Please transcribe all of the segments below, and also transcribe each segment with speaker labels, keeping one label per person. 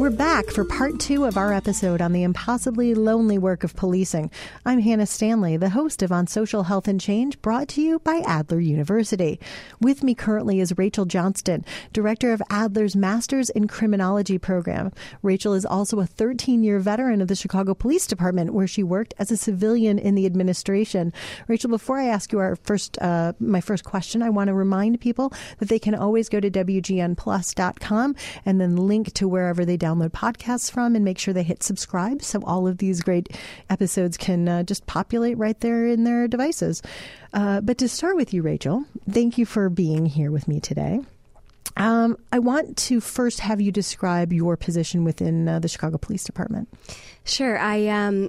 Speaker 1: We're back for part 2 of our episode on the impossibly lonely work of policing. I'm Hannah Stanley, the host of On Social Health and Change, brought to you by Adler University. With me currently is Rachel Johnston, director of Adler's Masters in Criminology program. Rachel is also a 13-year veteran of the Chicago Police Department, where she worked as a civilian in the administration. Rachel, before I ask you my first question, I want to remind people that they can always go to WGNplus.com and then link to wherever they download podcasts from and make sure they hit subscribe so all of these great episodes can just populate right there in their devices. But to start with you, Rachel, thank you for being here with me today. I want to first have you describe your position within the Chicago Police Department.
Speaker 2: Sure. I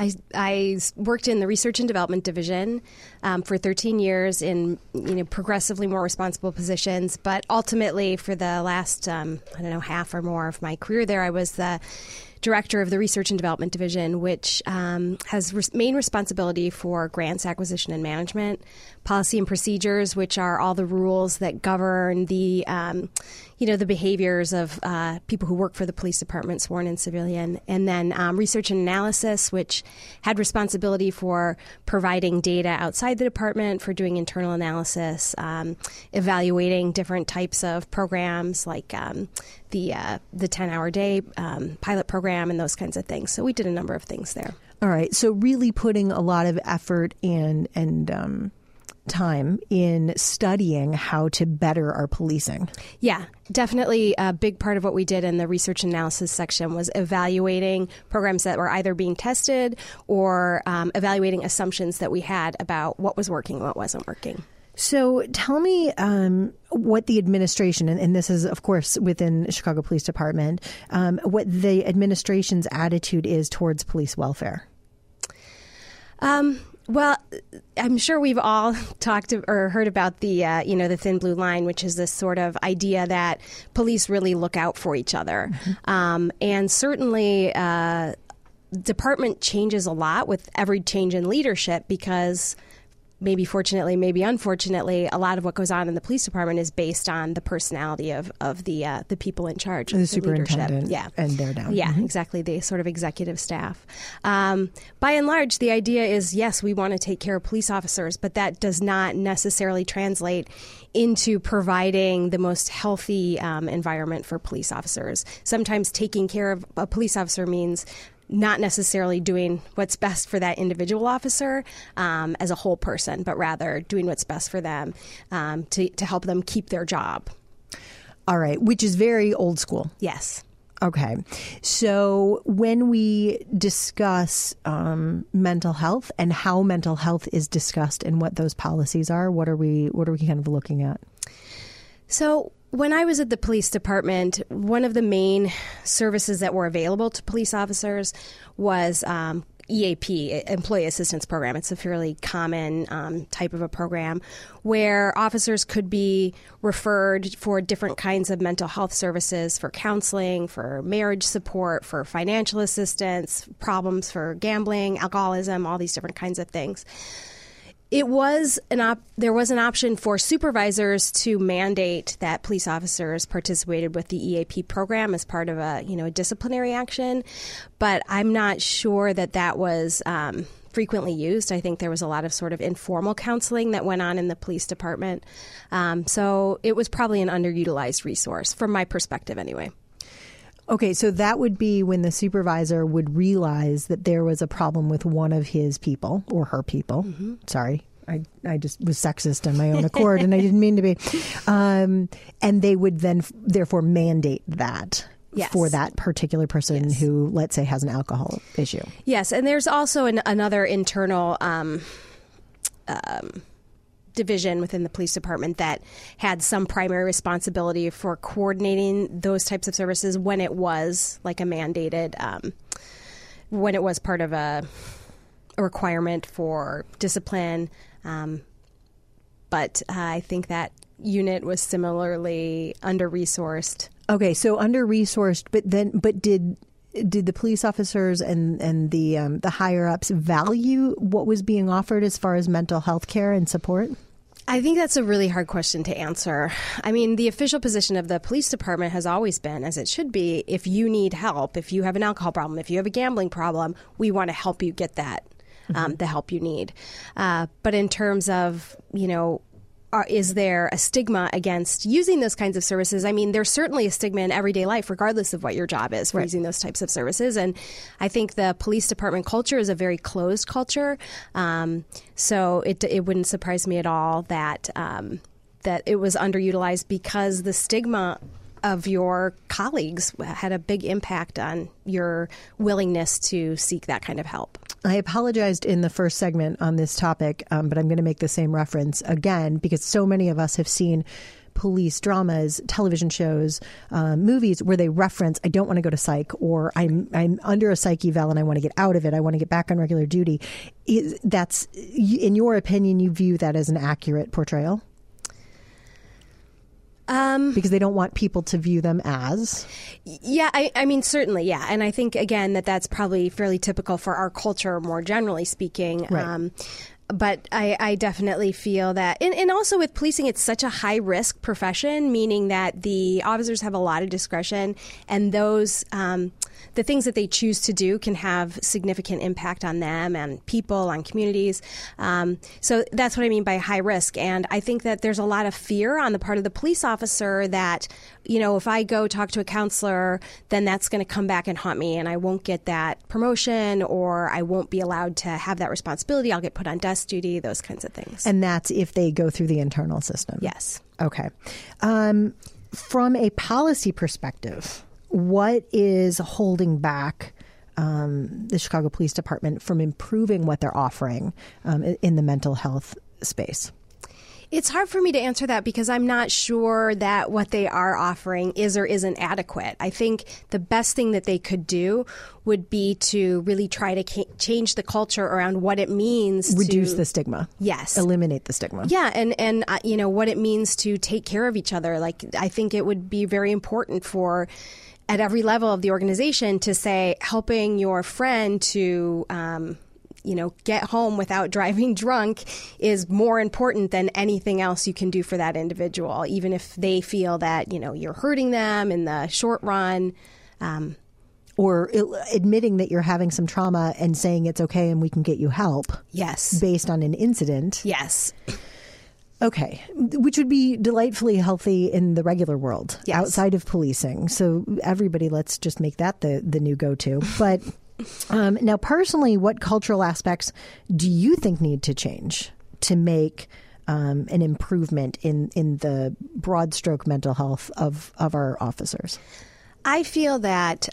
Speaker 2: worked in the Research and Development Division for 13 years in progressively more responsible positions. But ultimately, for the last half or more of my career there, I was the director of the Research and Development Division, which has main responsibility for grants acquisition and management, policy and procedures, which are all the rules that govern the behaviors of people who work for the police department, sworn and civilian, and then research and analysis, which had responsibility for providing data outside the department, for doing internal analysis, evaluating different types of programs like the 10-hour day pilot program and those kinds of things. So we did a number of things there.
Speaker 1: All right. So really putting a lot of effort and time in studying how to better our policing.
Speaker 2: Yeah, definitely a big part of what we did in the research and analysis section was evaluating programs that were either being tested or evaluating assumptions that we had about what was working and what wasn't working.
Speaker 1: So tell me what the administration, and this is, of course, within the Chicago Police Department, what the administration's attitude is towards police welfare.
Speaker 2: Well, I'm sure we've all talked or heard about the thin blue line, which is this sort of idea that police really look out for each other. Mm-hmm. And certainly department changes a lot with every change in leadership because maybe fortunately, maybe unfortunately, a lot of what goes on in the police department is based on the personality of the people in charge of
Speaker 1: the superintendent,
Speaker 2: leadership.
Speaker 1: And they're down.
Speaker 2: Yeah,
Speaker 1: mm-hmm.
Speaker 2: Exactly. The sort of executive staff. By and large, the idea is, yes, we want to take care of police officers, but that does not necessarily translate into providing the most healthy environment for police officers. Sometimes taking care of a police officer means not necessarily doing what's best for that individual officer as a whole person, but rather doing what's best for them to help them keep their job.
Speaker 1: All right, which is very old school.
Speaker 2: Yes.
Speaker 1: Okay. So when we discuss mental health and how mental health is discussed and what those policies are, what are we kind of looking at?
Speaker 2: So when I was at the police department, one of the main services that were available to police officers was EAP, Employee Assistance Program. It's a fairly common type of a program where officers could be referred for different kinds of mental health services, for counseling, for marriage support, for financial assistance, problems for gambling, alcoholism, all these different kinds of things. There was an option for supervisors to mandate that police officers participated with the EAP program as part of a disciplinary action, but I'm not sure that was frequently used. I think there was a lot of sort of informal counseling that went on in the police department, so it was probably an underutilized resource from my perspective, anyway.
Speaker 1: Okay, so that would be when the supervisor would realize that there was a problem with one of his people or her people. Mm-hmm. Sorry, I just was sexist on my own accord and I didn't mean to be. And they would then therefore mandate that. Yes. For that particular person yes. who, let's say, has an alcohol issue.
Speaker 2: Yes, and there's also another internal division within the police department that had some primary responsibility for coordinating those types of services when it was like a mandated, when it was part of a requirement for discipline. But I think that unit was similarly under-resourced.
Speaker 1: Okay, so under-resourced, but did the police officers and the higher ups value what was being offered as far as mental health care and support?
Speaker 2: I think that's a really hard question to answer. I mean, the official position of the police department has always been, as it should be, if you need help, if you have an alcohol problem, if you have a gambling problem, we want to help you get that, the help you need. But in terms of, is there a stigma against using those kinds of services? I mean, there's certainly a stigma in everyday life, regardless of what your job is, for using those types of services. And I think the police department culture is a very closed culture. So it wouldn't surprise me at all that that it was underutilized because the stigma of your colleagues had a big impact on your willingness to seek that kind of help.
Speaker 1: I apologized in the first segment on this topic, but I'm going to make the same reference again because so many of us have seen police dramas, television shows, movies where they reference, I don't want to go to psych, or I'm under a psych eval and I want to get out of it. I want to get back on regular duty. That's, in your opinion, you view that as an accurate portrayal? Because they don't want people to view them as?
Speaker 2: Yeah, I mean, certainly, yeah. And I think, again, that's probably fairly typical for our culture, more generally speaking.
Speaker 1: Right.
Speaker 2: But I definitely feel that, and also with policing, it's such a high risk profession, meaning that the officers have a lot of discretion, and those the things that they choose to do can have significant impact on them and people, on communities. So that's what I mean by high risk. And I think that there's a lot of fear on the part of the police officer that, if I go talk to a counselor, then that's going to come back and haunt me and I won't get that promotion, or I won't be allowed to have that responsibility. I'll get put on desk duty, those kinds of things.
Speaker 1: And that's if they go through the internal system?
Speaker 2: Yes.
Speaker 1: Okay. From a policy perspective, what is holding back the Chicago Police Department from improving what they're offering in the mental health space?
Speaker 2: It's hard for me to answer that because I'm not sure that what they are offering is or isn't adequate. I think the best thing that they could do would be to really try to change the culture around what it means
Speaker 1: reduce the stigma.
Speaker 2: Yes.
Speaker 1: Eliminate the stigma.
Speaker 2: Yeah, and what it means to take care of each other. Like, I think it would be very important for, at every level of the organization, to say helping your friend to get home without driving drunk is more important than anything else you can do for that individual, even if they feel that, you're hurting them in the short run.
Speaker 1: Or admitting that you're having some trauma and saying it's okay and we can get you help.
Speaker 2: Yes.
Speaker 1: Based on an incident.
Speaker 2: Yes.
Speaker 1: Okay. Which would be delightfully healthy in the regular world,
Speaker 2: yes,
Speaker 1: outside of policing. So everybody, let's just make that the new go-to. But now, personally, what cultural aspects do you think need to change to make an improvement in the broad stroke mental health of our officers?
Speaker 2: I feel that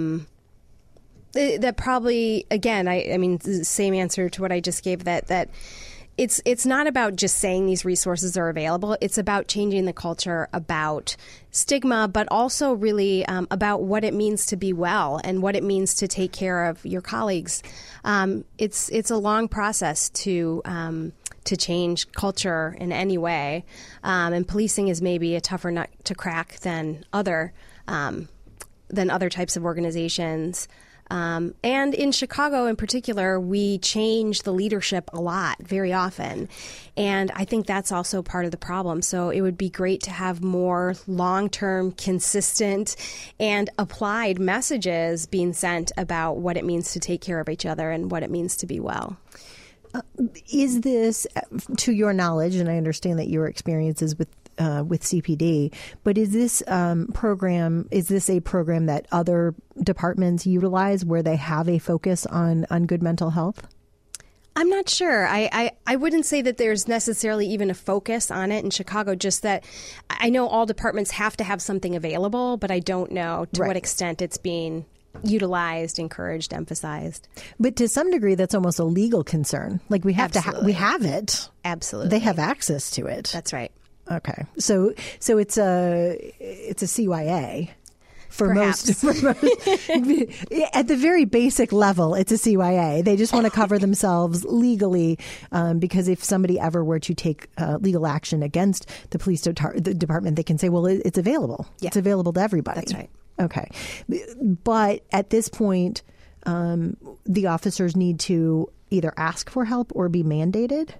Speaker 2: that probably, again, I mean, the same answer to what I just gave, that it's not about just saying these resources are available. It's about changing the culture about stigma, but also really about what it means to be well and what it means to take care of your colleagues. It's a long process to change culture in any way, and policing is maybe a tougher nut to crack than other types of organizations. And in Chicago in particular, we change the leadership a lot, very often. And I think that's also part of the problem. So it would be great to have more long-term, consistent, and applied messages being sent about what it means to take care of each other and what it means to be well.
Speaker 1: Is this, to your knowledge, and I understand that your experiences with CPD, but is this a program that other departments utilize where they have a focus on good mental health?
Speaker 2: I'm not sure. I wouldn't say that there's necessarily even a focus on it in Chicago, just that I know all departments have to have something available, but I don't know to what extent it's being utilized, encouraged, emphasized.
Speaker 1: But to some degree, that's almost a legal concern. Like we have we have it.
Speaker 2: Absolutely.
Speaker 1: They have access to it.
Speaker 2: That's right.
Speaker 1: Okay. So it's a CYA.
Speaker 2: Perhaps.
Speaker 1: Most, at the very basic level, it's a CYA. They just want to cover themselves legally because if somebody ever were to take legal action against the police department, they can say, well, it's available. Yeah. It's available to everybody.
Speaker 2: That's right.
Speaker 1: Okay. But at this point, the officers need to either ask for help or be mandated?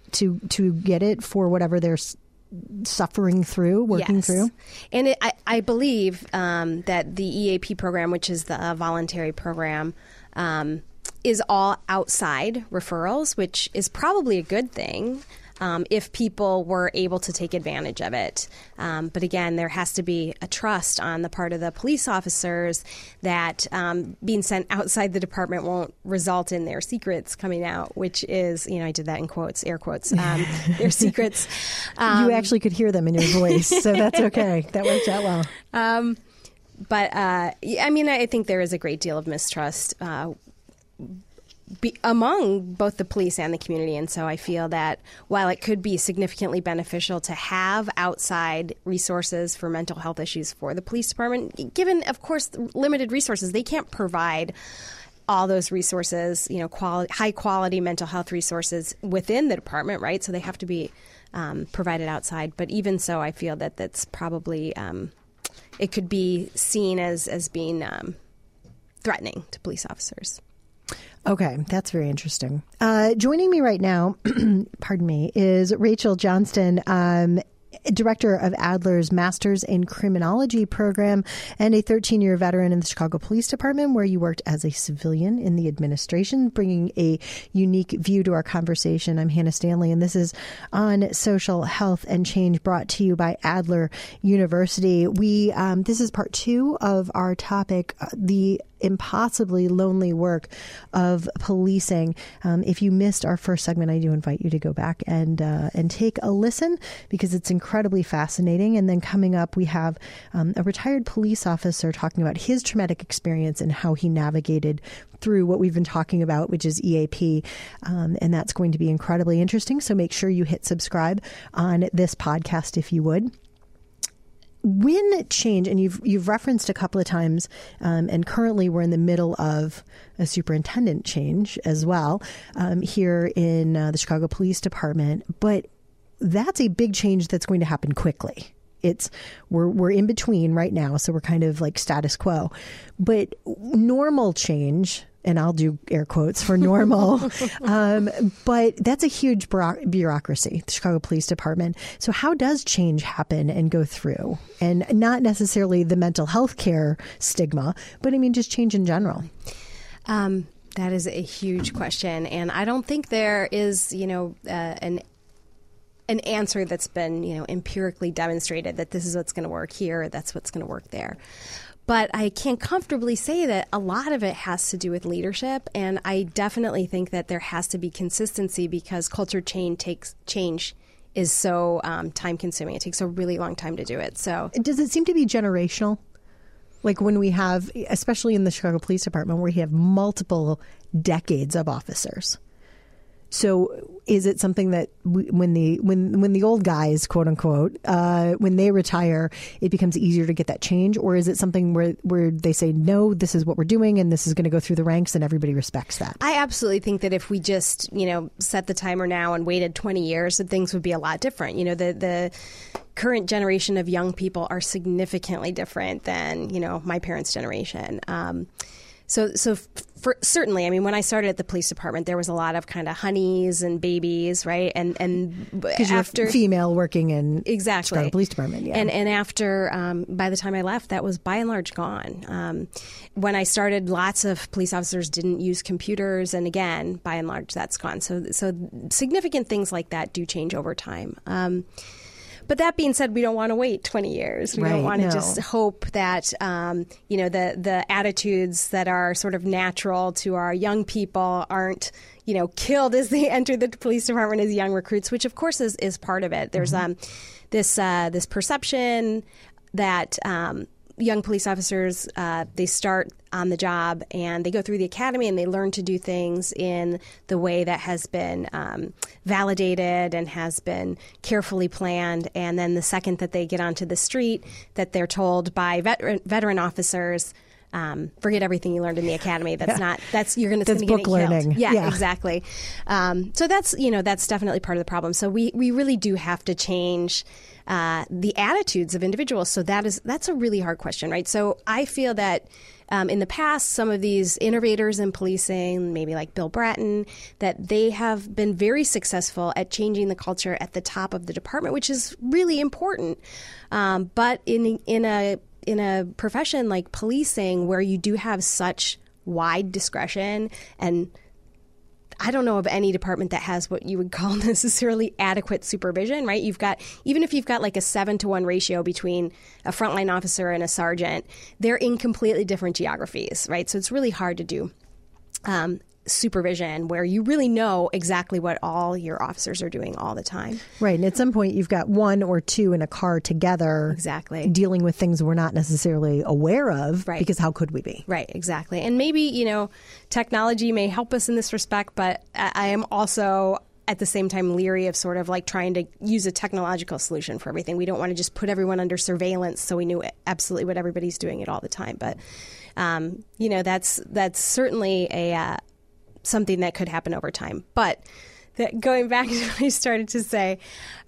Speaker 1: to get it for whatever they're working through.
Speaker 2: And I believe that the EAP program, which is the voluntary program, is all outside referrals, which is probably a good thing. If people were able to take advantage of it. But again, there has to be a trust on the part of the police officers that being sent outside the department won't result in their secrets coming out, which is, I did that in quotes, air quotes, their secrets.
Speaker 1: You actually could hear them in your voice, so that's okay. That worked out well.
Speaker 2: I think there is a great deal of mistrust among both the police and the community. And so I feel that while it could be significantly beneficial to have outside resources for mental health issues for the police department, given, of course, limited resources, they can't provide all those resources, high quality mental health resources within the department, right? So they have to be provided outside. But even so, I feel that that's probably, it could be seen as being threatening to police officers.
Speaker 1: Okay, that's very interesting. Joining me right now, pardon me, is Rachel Johnston, Director of Adler's Masters in Criminology program and a 13-year veteran in the Chicago Police Department, where you worked as a civilian in the administration, bringing a unique view to our conversation. I'm Hannah Stanley, and this is On Social Health and Change, brought to you by Adler University. This is part 2 of our topic, the impossibly lonely work of policing. If you missed our first segment, I do invite you to go back and take a listen, because it's incredibly fascinating. And then coming up, we have a retired police officer talking about his traumatic experience and how he navigated through what we've been talking about, which is EAP. And that's going to be incredibly interesting. So make sure you hit subscribe on this podcast if you would. When change, and you've referenced a couple of times, and currently we're in the middle of a superintendent change as well here in the Chicago Police Department, but that's a big change that's going to happen quickly. We're in between right now, so we're kind of like status quo. But normal change, and I'll do air quotes for normal, but that's a huge bureaucracy, the Chicago Police Department. So how does change happen and go through? And not necessarily the mental health care stigma, but just change in general.
Speaker 2: That is a huge question. And I don't think there is, an answer that's been, empirically demonstrated that this is what's going to work here, that's what's going to work there. But I can comfortably say that a lot of it has to do with leadership. And I definitely think that there has to be consistency, because culture change is so time consuming. It takes a really long time to do it. So
Speaker 1: does it seem to be generational? Like when we have, especially in the Chicago Police Department, where we have multiple decades of officers. So is it something that when the old guys, quote unquote, when they retire, it becomes easier to get that change? Or is it something where they say, no, this is what we're doing and this is going to go through the ranks and everybody respects that?
Speaker 2: I absolutely think that if we just, set the timer now and waited 20 years, that things would be a lot different. The current generation of young people are significantly different than, my parents' generation. So certainly, when I started at the police department, there was a lot of kind of honeys and babies, right? And
Speaker 1: because you're female working in
Speaker 2: exactly
Speaker 1: Chicago Police Department, yeah.
Speaker 2: And after, by the time I left, that was by and large gone. When I started, lots of police officers didn't use computers, and again, by and large, that's gone. So significant things like that do change over time. But that being said, we don't want to wait 20 years. We don't want to just hope that, the attitudes that are sort of natural to our young people aren't, killed as they enter the police department as young recruits, which of course is part of it. There's this perception that young police officers, they start on the job and they go through the academy and they learn to do things in the way that has been validated and has been carefully planned. And then the second that they get onto the street, that they're told by veteran officers, forget everything you learned in the academy. That's not, you're going to
Speaker 1: That's book learning.
Speaker 2: Yeah, exactly. So that's definitely part of the problem. So we really do have to change the attitudes of individuals. So that's a really hard question, right? So I feel that in the past, some of these innovators in policing, maybe like Bill Bratton, that they have been very successful at changing the culture at the top of the department, which is really important. But in a profession like policing, where you do have such wide discretion, and I don't know of any department that has what you would call necessarily adequate supervision, right? Even if you've got like a 7-to-1 ratio between a frontline officer and a sergeant, they're in completely different geographies, right? So it's really hard to do supervision where you really know exactly what all your officers are doing all the time.
Speaker 1: Right. And at some point, you've got one or two in a car together.
Speaker 2: Exactly.
Speaker 1: Dealing with things we're not necessarily aware of.
Speaker 2: Right.
Speaker 1: Because how could we be?
Speaker 2: Right. Exactly. And maybe, technology may help us in this respect, but I am also at the same time leery of sort of like trying to use a technological solution for everything. We don't want to just put everyone under surveillance so we knew absolutely what everybody's doing it all the time. But, that's certainly something that could happen over time. But going back to what I started to say,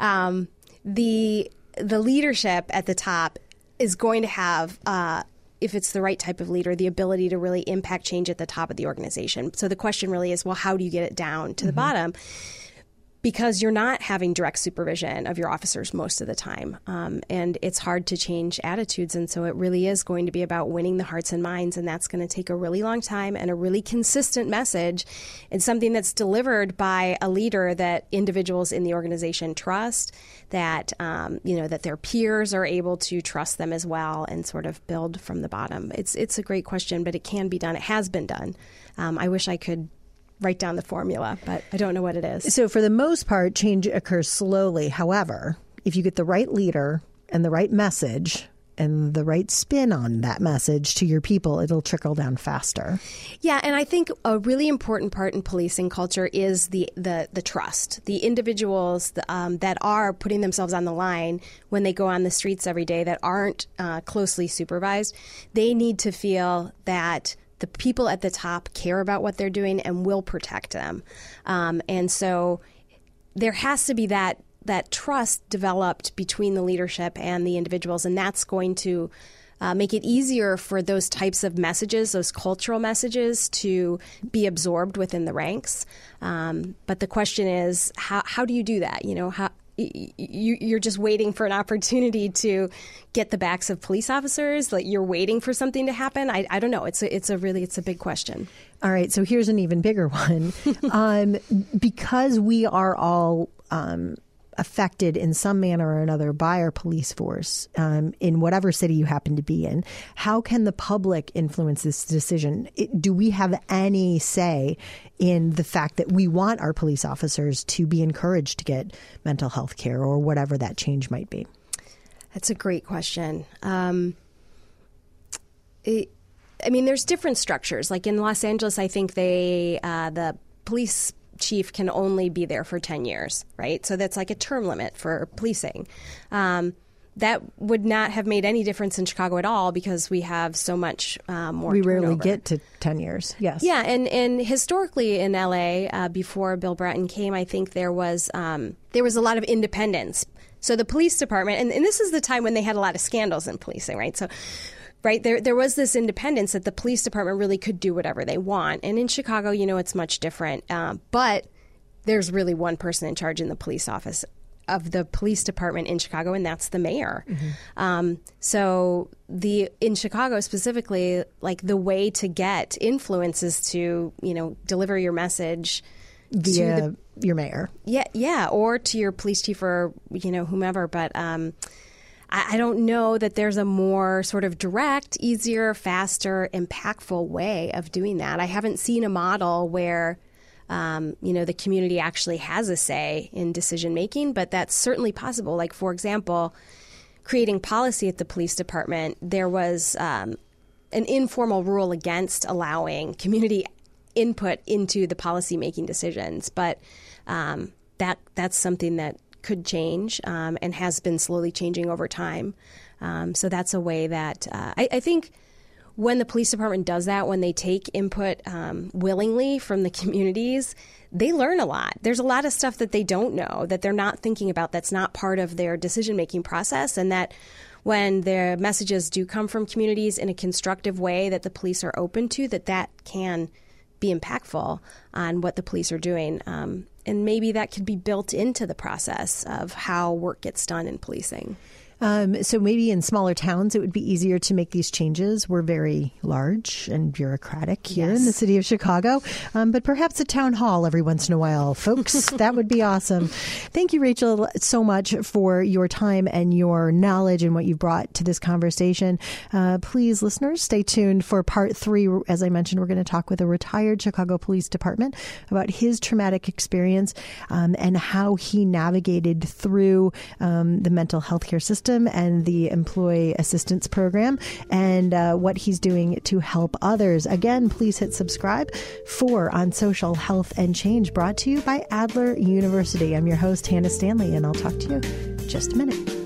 Speaker 2: the leadership at the top is going to have, if it's the right type of leader, the ability to really impact change at the top of the organization. So the question really is, well, how do you get it down to the bottom? Because you're not having direct supervision of your officers most of the time. And it's hard to change attitudes. And so it really is going to be about winning the hearts and minds. And that's going to take a really long time and a really consistent message, and something that's delivered by a leader that individuals in the organization trust, that, that their peers are able to trust them as well, and sort of build from the bottom. It's a great question, but it can be done. It has been done. I wish I could write down the formula, but I don't know what it is.
Speaker 1: So for the most part, change occurs slowly. However, if you get the right leader and the right message and the right spin on that message to your people, it'll trickle down faster.
Speaker 2: Yeah, and I think a really important part in policing culture is the trust. The individuals that are putting themselves on the line when they go on the streets every day, that aren't closely supervised, they need to feel that the people at the top care about what they're doing and will protect them. And so there has to be that trust developed between the leadership and the individuals, and that's going to make it easier for those types of messages, those cultural messages, to be absorbed within the ranks. But the question is, how do you do that? You're just waiting for an opportunity to get the backs of police officers. Like, you're waiting for something to happen. I don't know. It's a big question.
Speaker 1: All right. So here's an even bigger one. Because we are all affected in some manner or another by our police force, in whatever city you happen to be in, how can the public influence this decision? Do we have any say in the fact that we want our police officers to be encouraged to get mental health care or whatever that change might be?
Speaker 2: That's a great question. There's different structures. Like in Los Angeles, I think the police chief can only be there for 10 years, right? So that's like a term limit for policing. That would not have made any difference in Chicago at all, because we have so much more
Speaker 1: We
Speaker 2: turnover.
Speaker 1: rarely get to 10 years, yes.
Speaker 2: Yeah, and historically in L.A., before Bill Bratton came, I think there was a lot of independence. So the police department, and this is the time when they had a lot of scandals in policing, right? So there was this independence that the police department really could do whatever they want. And in Chicago, it's much different. But there's really one person in charge in the police office of the police department in Chicago, and that's the mayor. Mm-hmm. So in Chicago specifically, like, the way to get influence is to, deliver your message
Speaker 1: via your mayor.
Speaker 2: Yeah, or to your police chief or, whomever. But I don't know that there's a more sort of direct, easier, faster, impactful way of doing that. I haven't seen a model where, the community actually has a say in decision making, but that's certainly possible. Like, for example, creating policy at the police department, there was an informal rule against allowing community input into the policy making decisions, but that's something that could change and has been slowly changing over time. So that's a way that I think when the police department does that, when they take input willingly from the communities, they learn a lot. There's a lot of stuff that they don't know, that they're not thinking about, that's not part of their decision-making process, and that when their messages do come from communities in a constructive way that the police are open to, that can be impactful on what the police are doing. And maybe that could be built into the process of how work gets done in policing.
Speaker 1: So maybe in smaller towns, it would be easier to make these changes. We're very large and bureaucratic here in the city of Chicago, but perhaps a town hall every once in a while, folks. That would be awesome. Thank you, Rachel, so much for your time and your knowledge and what you've brought to this conversation. Please, listeners, stay tuned for part 3. As I mentioned, we're going to talk with a retired Chicago Police Department about his traumatic experience and how he navigated through the mental health care system and the employee assistance program, and what he's doing to help others. Again, please hit subscribe for On Social Health and Change, brought to you by Adler University. I'm your host, Hannah Stanley, and I'll talk to you in just a minute.